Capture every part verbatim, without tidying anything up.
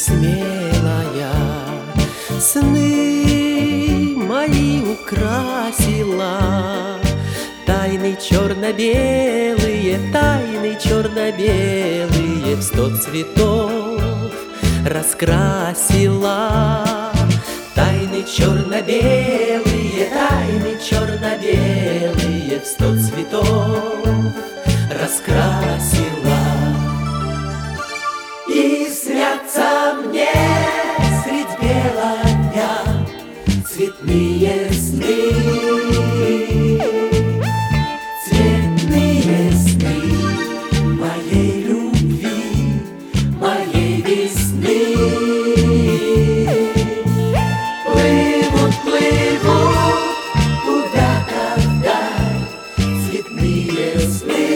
смелая, сны мои украсила. Тайны черно-белые, тайны черно-белые в сто цветов раскрасила. Тайны черно-белые, тайны черно-белые в сто цветов раскрасила. И снятся мне средь бела дня цветные сны, цветные сны моей любви, моей весны. Плывут, плывут куда-то вдаль цветные сны,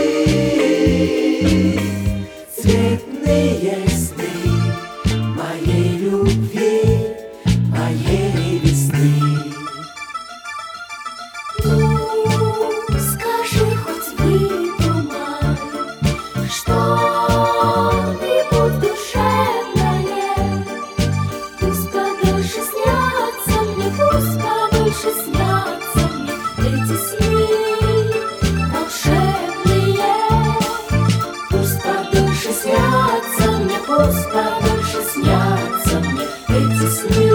цветные сны моей любви, моей весны. Ну, скажи, хоть выдумай что-нибудь душевное. Пусть подольше снятся мне, пусть подольше снятся мне эти сны волшебные. Пусть подольше снятся мне, пусть подольше снятся мне эти сны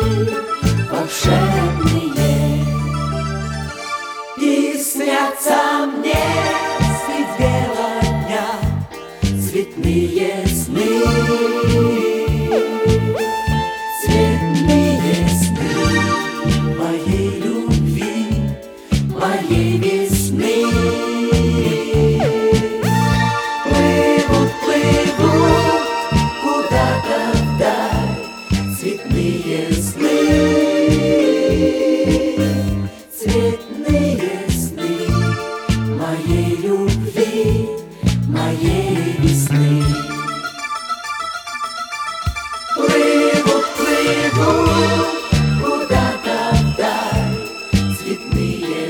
волшебные. И снятся мне средь бела дня цветные сны, цветные сны моей любви, моей весны. Плывут, плывут куда-то вдаль цветные сны, цветные сны моей любви, моей весны. Плывут, плывут куда-то вдаль цветные